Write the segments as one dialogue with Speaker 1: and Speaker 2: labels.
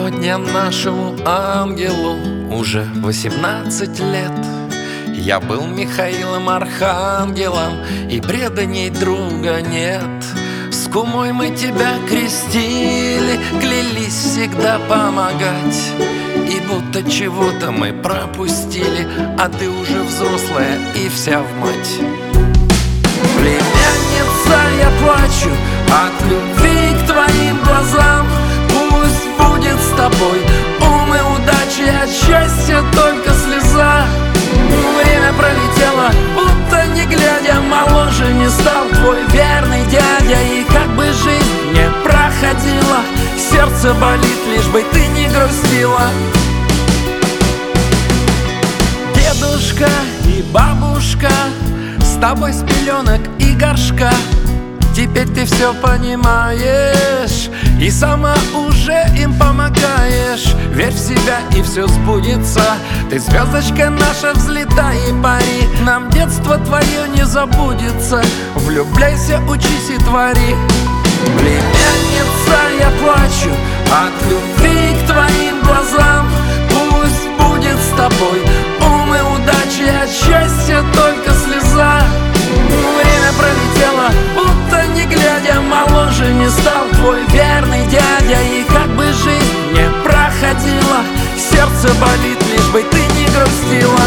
Speaker 1: Сегодня нашему ангелу уже 18 лет. Я был Михаилом Архангелом, и преданней друга нет. С кумой мы тебя крестили, клялись всегда помогать. И будто чего-то мы пропустили, а ты уже взрослая и вся в мать. Племянница, я плачу от любви к твоим глазам. Пусть будет с тобой ум и удачи, от счастья только слеза. Время пролетело, будто не глядя, моложе не стал твой верный дядя. И как бы жизнь не проходила, сердце болит, лишь бы ты не грустила. Дедушка и бабушка с тобой с пеленок и горшка. Теперь ты все понимаешь и сама уже им помогаешь. Верь в себя, и все сбудется. Ты звездочка наша, взлетай и пари. Нам детство твое не забудется. Влюбляйся, учись и твори. Племянница, я плачу от любви к твоим глазам. Пусть будет с тобой ум и удачи, от счастья только слеза. Время пролетело, будто не глядя, моложе не стал твой верный дядя. И как бы жизнь не проходила, сердце болит, лишь бы ты не грустила.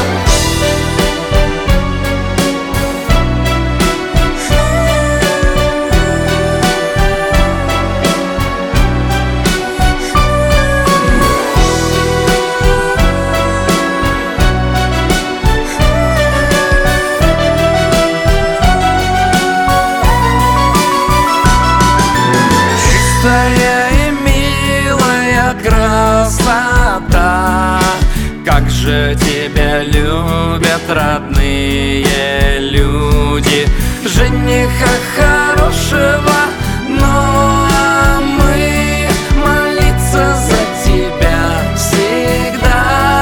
Speaker 1: И милая красота, как же тебя любят родные люди. Жениха хорошего, но мы молиться за тебя всегда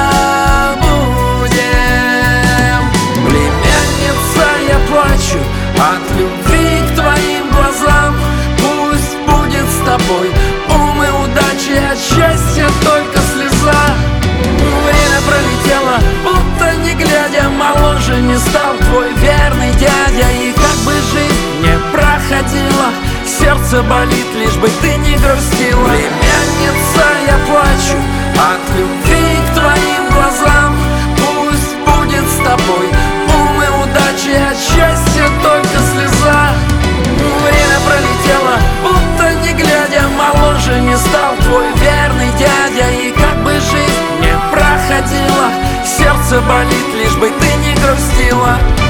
Speaker 1: будем. Племянница, я плачу от любви к твоим глазам. Пусть будет с тобой ум и удачи, от счастья только слеза. Время пролетело, будто не глядя, моложе не стал твой верный дядя. И как бы жизнь не проходила, сердце болит, лишь бы ты не грустила. Племянница, я плачу от любви к твоим глазам. Пусть будет с тобой ум и удачи, от счастья только слеза. Время пролетело, будто не глядя, моложе не стал твой верный дядя. И как бы жизнь не проходила, сердце болит, лишь бы ты не грустила.